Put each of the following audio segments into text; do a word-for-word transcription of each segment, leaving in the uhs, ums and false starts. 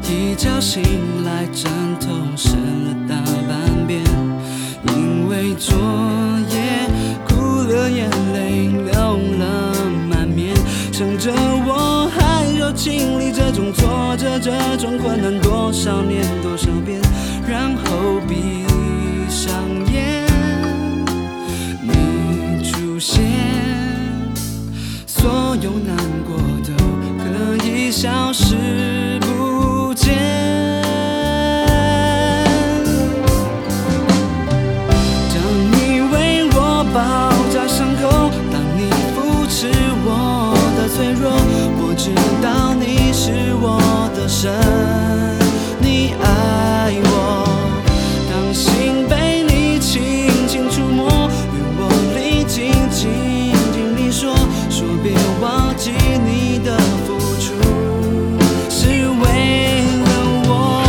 一觉醒来，枕头湿了大半边，因为昨夜哭了，眼泪流了满面。想着我还要经历这种挫折，这种困难多少年多少遍，然后闭上眼，你出现，所有难过都可以消失不见。当你为我包扎伤口，当你扶持我的脆弱，我知道你是我的神，你爱我。当心被你轻轻触摸，愿我历经紧紧你说，说别忘记你的付出是为了我。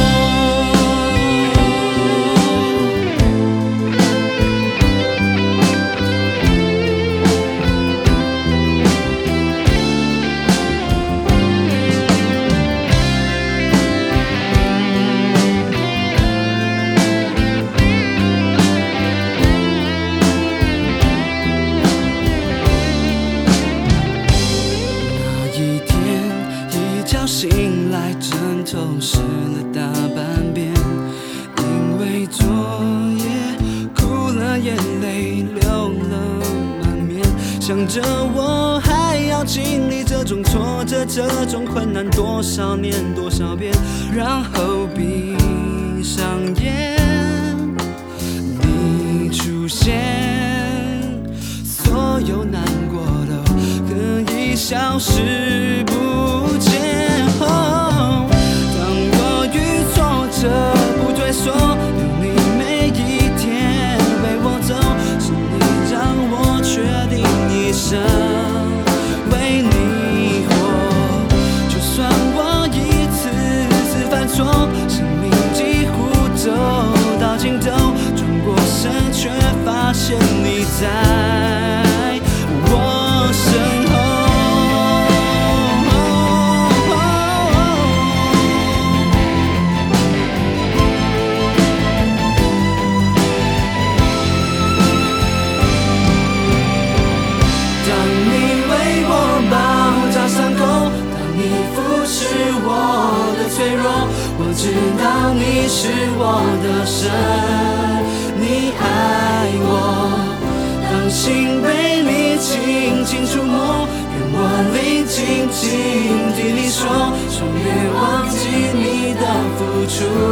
醒来，枕头湿了大半边，因为昨夜哭了，眼泪流了满面。想着我还要经历这种挫折，这种困难多少年多少遍，然后闭上眼，你出现，所有难过都可以消失不见。当我遇挫折不退缩，有你每一天陪我走，是你让我确定一生为你活。就算我一次次犯错，生命几乎走到尽头，转过身却发现你在我身后。我知道你是我的神，你爱我。当心被你轻轻触摸，愿我历经紧紧地你说，说别忘记你的付出